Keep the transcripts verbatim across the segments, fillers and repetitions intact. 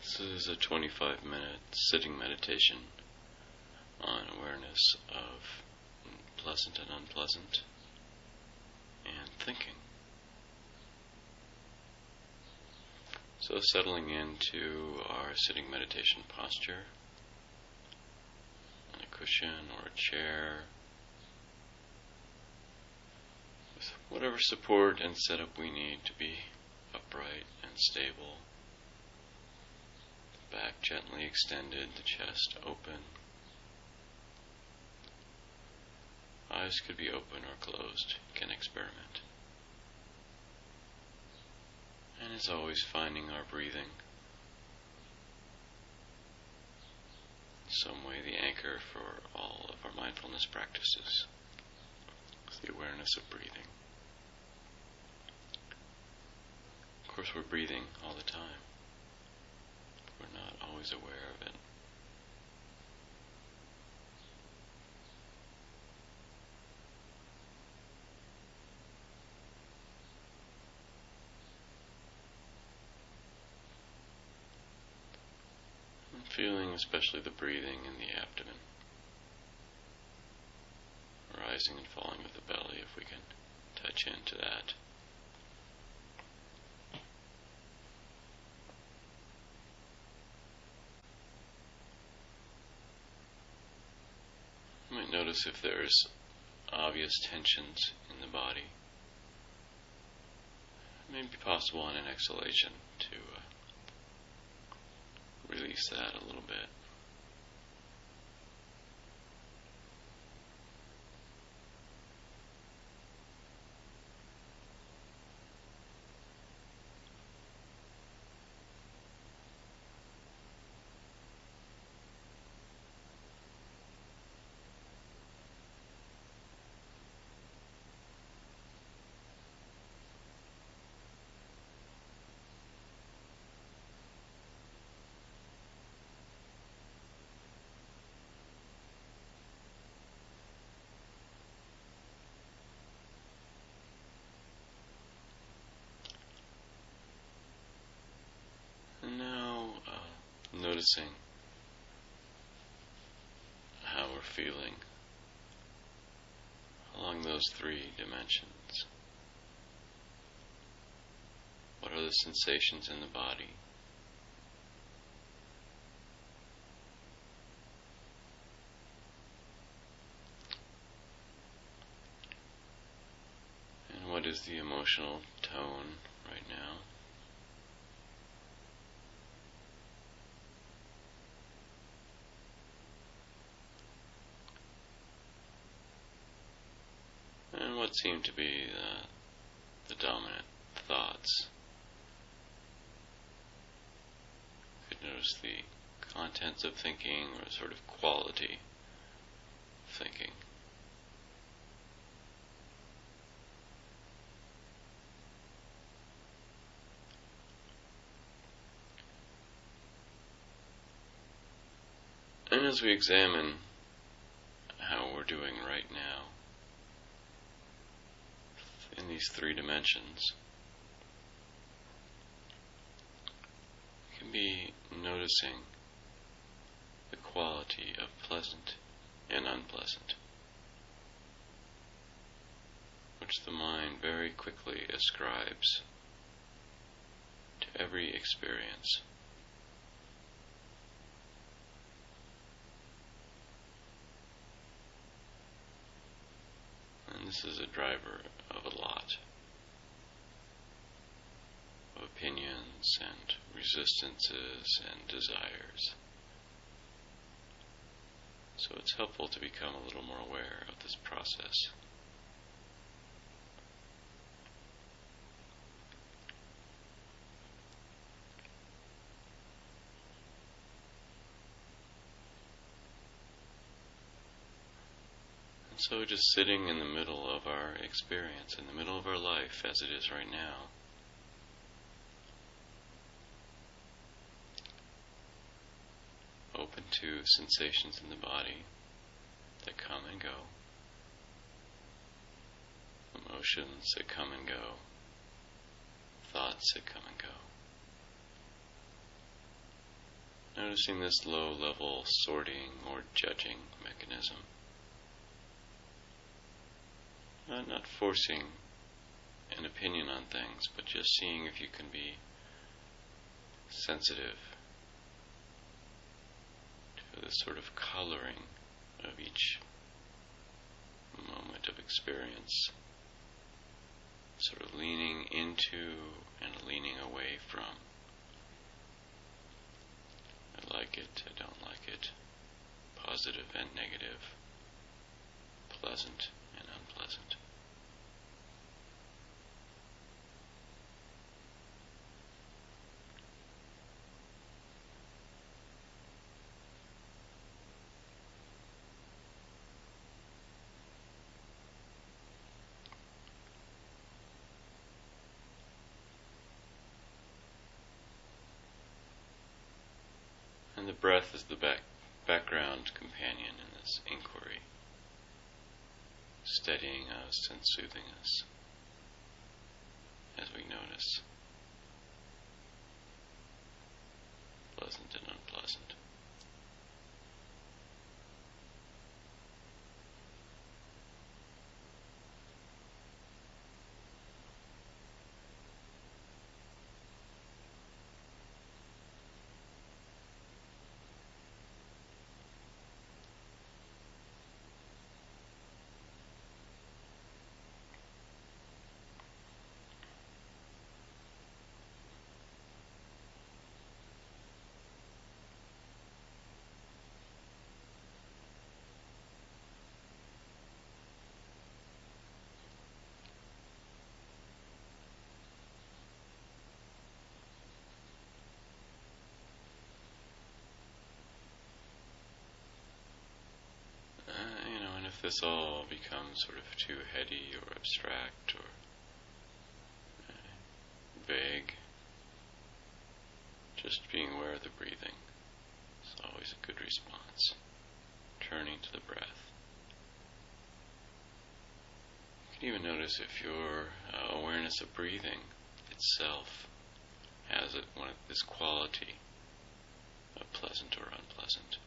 This is a twenty-five minute sitting meditation on awareness of pleasant and unpleasant and thinking. So settling into our sitting meditation posture on a cushion or a chair with whatever support and setup we need to be upright and stable. Back gently extended, the chest open. Eyes could be open or closed. You can experiment. And as always, finding our breathing. In some way, the anchor for all of our mindfulness practices is the awareness of breathing. Of course, we're breathing all the time. We're not always aware of it. I'm feeling especially the breathing in the abdomen, rising and falling of the belly, if we can touch into that. You might notice if there's obvious tensions in the body. It may be possible on an exhalation to uh, release that a little bit. Noticing how we're feeling along those three dimensions. What are the sensations in the body? And what is the emotional tone right now? And what seem to be the, the dominant thoughts. You could notice the contents of thinking or sort of quality of thinking. And as we examine how we're doing right now, in these three dimensions, you can be noticing the quality of pleasant and unpleasant, which the mind very quickly ascribes to every experience. And this is a driver of a lot of opinions and resistances and desires. So it's helpful to become a little more aware of this process. So just sitting in the middle of our experience, in the middle of our life as it is right now. Open to sensations in the body that come and go. Emotions that come and go. Thoughts that come and go. noticing this low-level sorting or judging mechanism. Uh, not forcing an opinion on things, but just seeing if you can be sensitive to the sort of coloring of each moment of experience, sort of leaning into and leaning away from. I like it, I don't like it, positive and negative, pleasant and unpleasant. And the breath is the back, background companion in this inquiry, steadying us and soothing us as we notice pleasant and unpleasant. If this all becomes sort of too heady or abstract or uh, vague, just being aware of the breathing is always a good response. Turning to the breath. You can even notice if your uh, awareness of breathing itself has it, one of this quality of pleasant or unpleasant.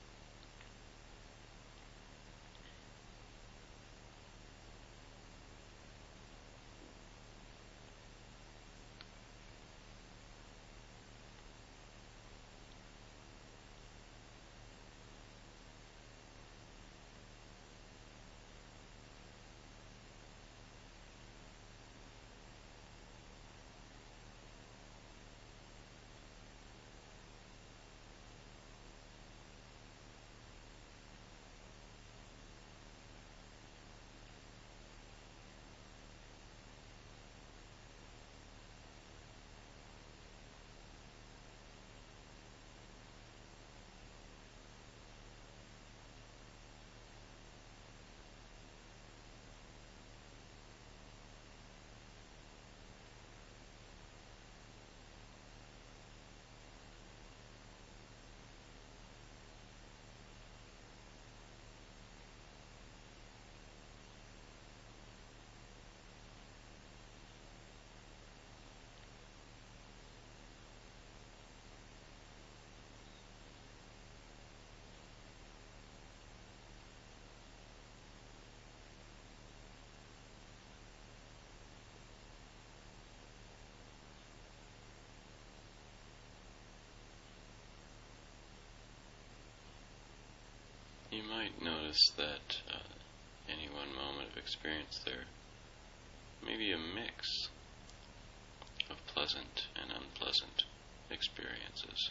You might notice that uh, any one moment of experience there may be a mix of pleasant and unpleasant experiences.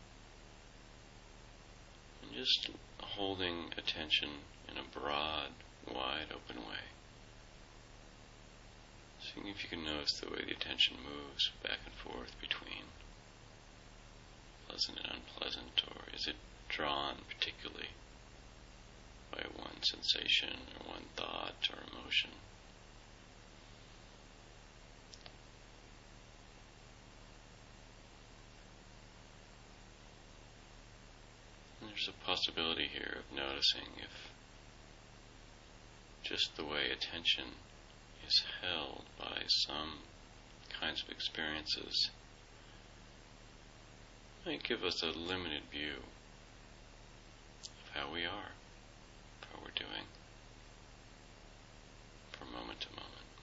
And just holding attention in a broad, wide open way. Seeing if you can notice the way the attention moves back and forth between pleasant and unpleasant, or is it drawn particularly by one sensation or one thought or emotion. And there's a possibility here of noticing if just the way attention is held by some kinds of experiences might give us a limited view of how we are, how we're doing, from moment to moment.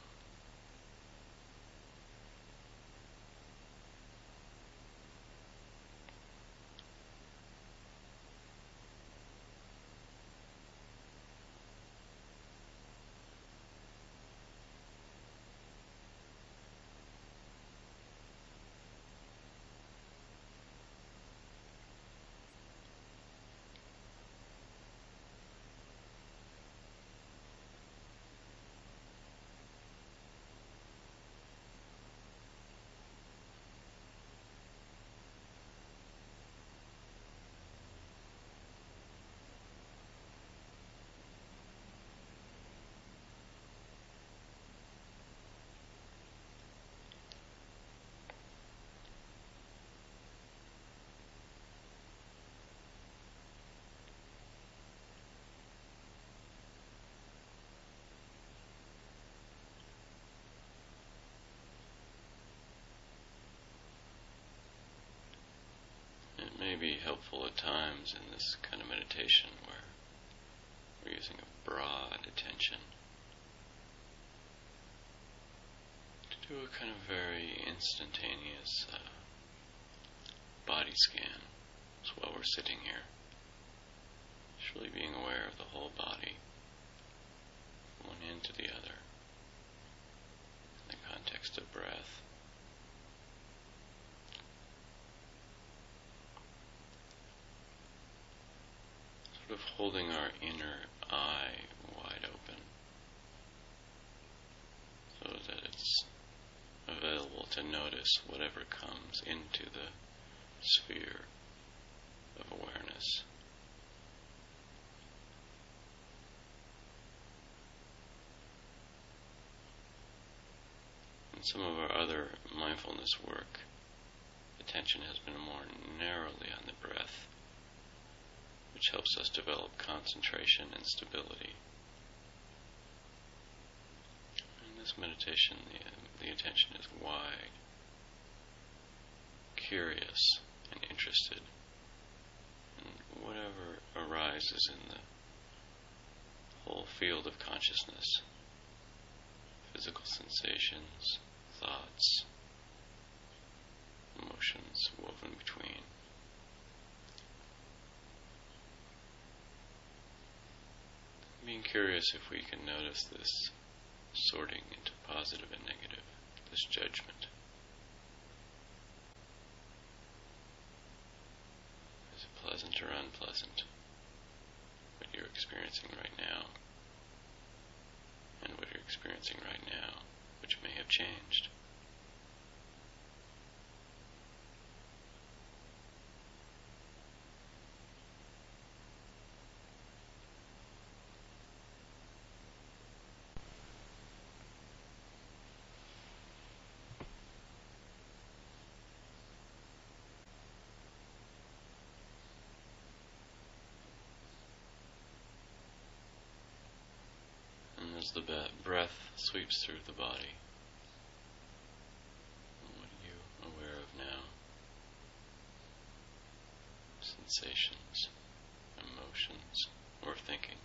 It may be helpful at times in this kind of meditation where we're using a broad attention to do a kind of very instantaneous uh, body scan. So while we're sitting here, just really being aware of the whole body, from one end to the other, in the context of breath. Sort of holding our inner eye wide open so that it's available to notice whatever comes into the sphere of awareness. In some of our other mindfulness work, attention has been more narrowly on the breath, which helps us develop concentration and stability. In this meditation, the, the attention is wide, curious, and interested in whatever arises in the whole field of consciousness, physical sensations, thoughts, emotions woven between. Being curious if we can notice this sorting into positive and negative, this judgment. Is it pleasant or unpleasant, what you're experiencing right now, and what you're experiencing right now, which may have changed? As the breath sweeps through the body, what are you aware of now? Sensations, emotions, or thinking?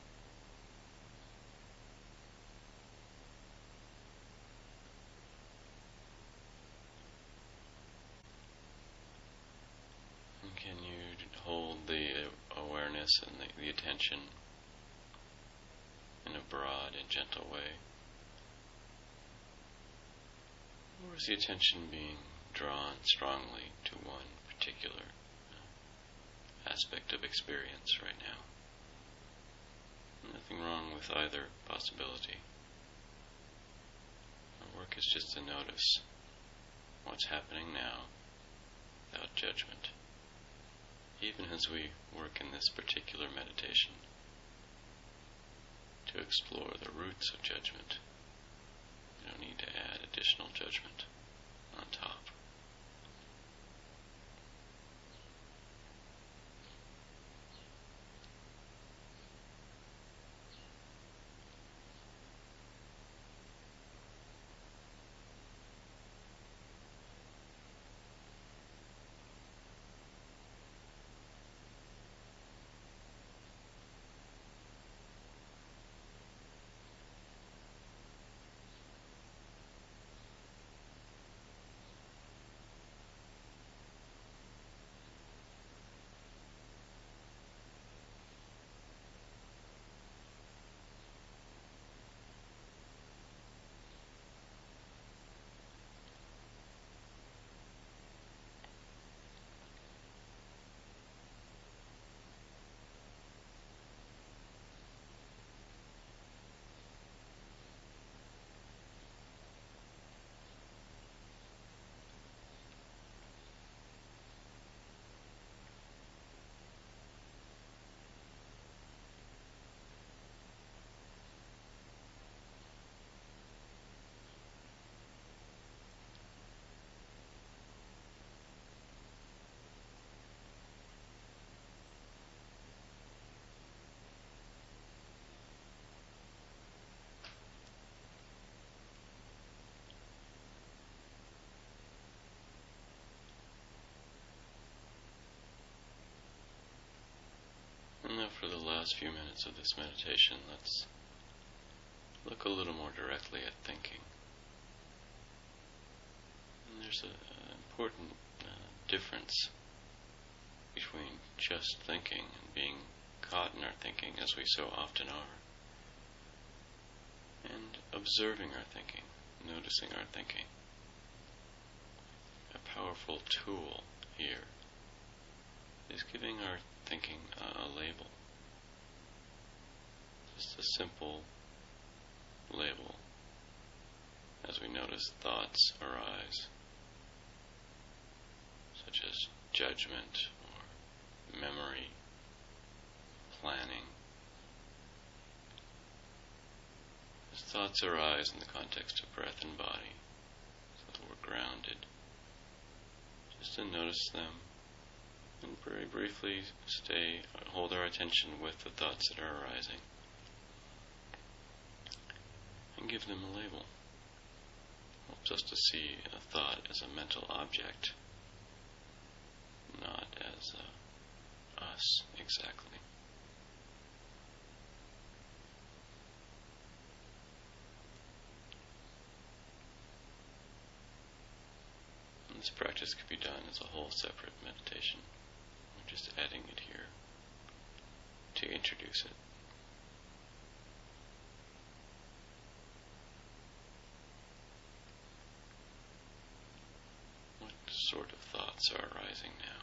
And can you hold the awareness and the, the attention in a broad and gentle way? Or is the attention being drawn strongly to one particular uh, aspect of experience right now? Nothing wrong with either possibility. Our work is just to notice what's happening now without judgment. Even as we work in this particular meditation, to explore the roots of judgment. You don't need to add additional judgment on top. last few minutes of this meditation, let's look a little more directly at thinking. And there's an important uh, difference between just thinking and being caught in our thinking, as we so often are, and observing our thinking, noticing our thinking. A powerful tool here is giving our thinking a, a label. Just a simple label as we notice thoughts arise, such as judgment or memory, planning. As thoughts arise in the context of breath and body, so that we're grounded, just to notice them and very briefly stay, hold our attention with the thoughts that are arising and give them a label. Helps us to see a thought as a mental object, not as uh, us exactly. And this practice could be done as a whole separate meditation. We're just adding it here to introduce it. What sort of thoughts are arising now?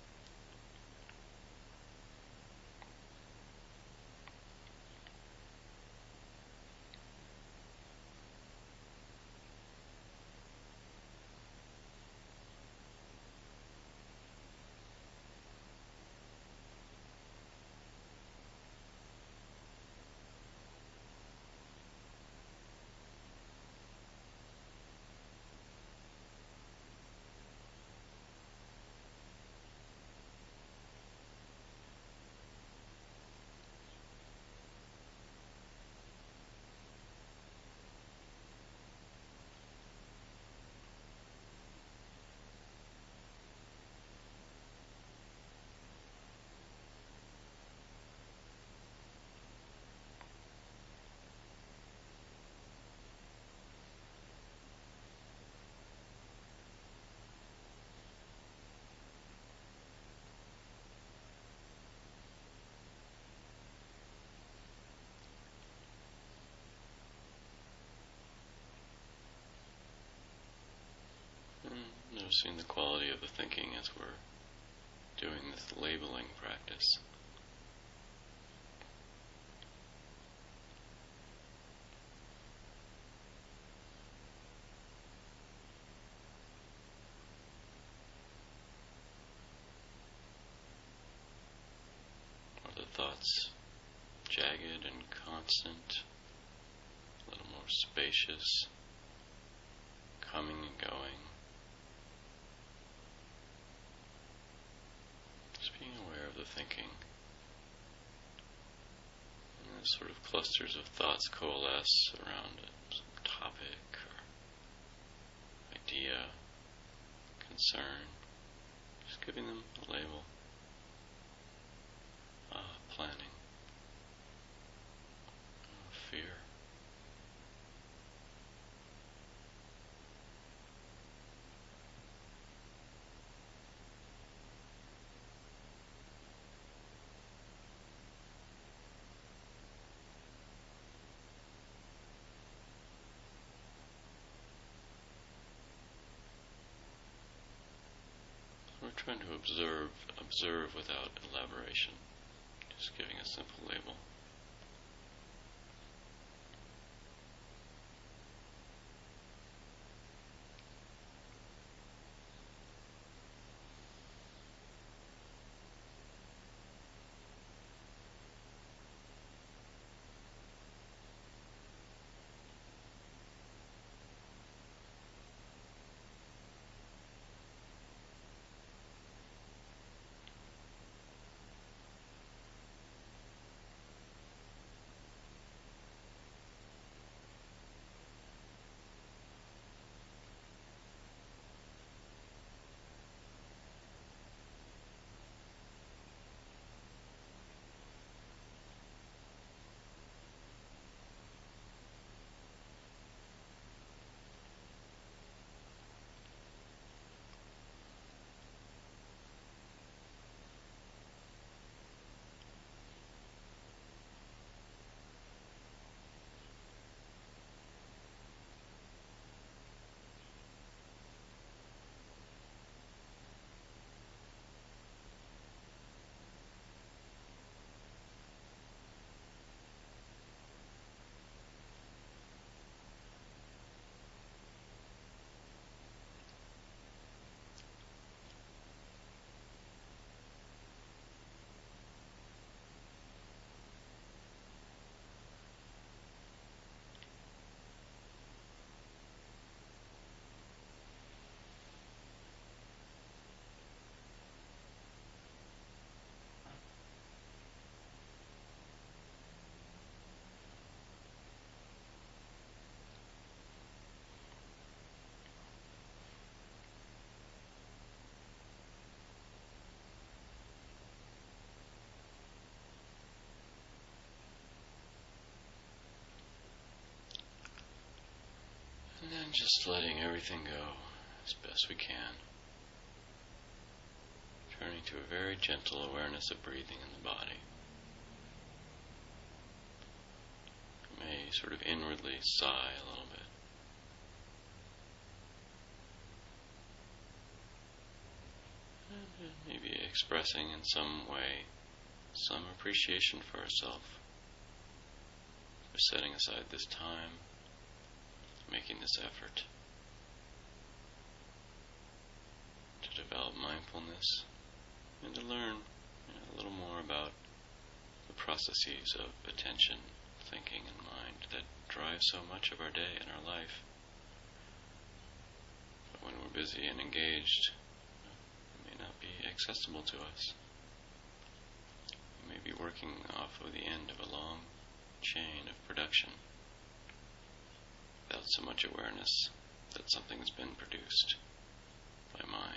Noticing the quality of the thinking as we're doing this labeling practice. Are the thoughts jagged and constant, a little more spacious, coming and going? Being aware of the thinking, and then sort of clusters of thoughts coalesce around a topic or idea, concern, just giving them a label. Ah, planning. Ah, fear. We're trying to observe, observe without elaboration, just giving a simple label. just letting everything go as best we can. Turning to a very gentle awareness of breathing in the body. You may sort of inwardly sigh a little bit. And maybe expressing in some way some appreciation for ourselves for setting aside this time, making this effort to develop mindfulness and to learn, you know, a little more about the processes of attention, thinking, and mind that drive so much of our day and our life. But when we're busy and engaged, it may not be accessible to us. We may be working off of the end of a long chain of production without so much awareness that something has been produced by mind.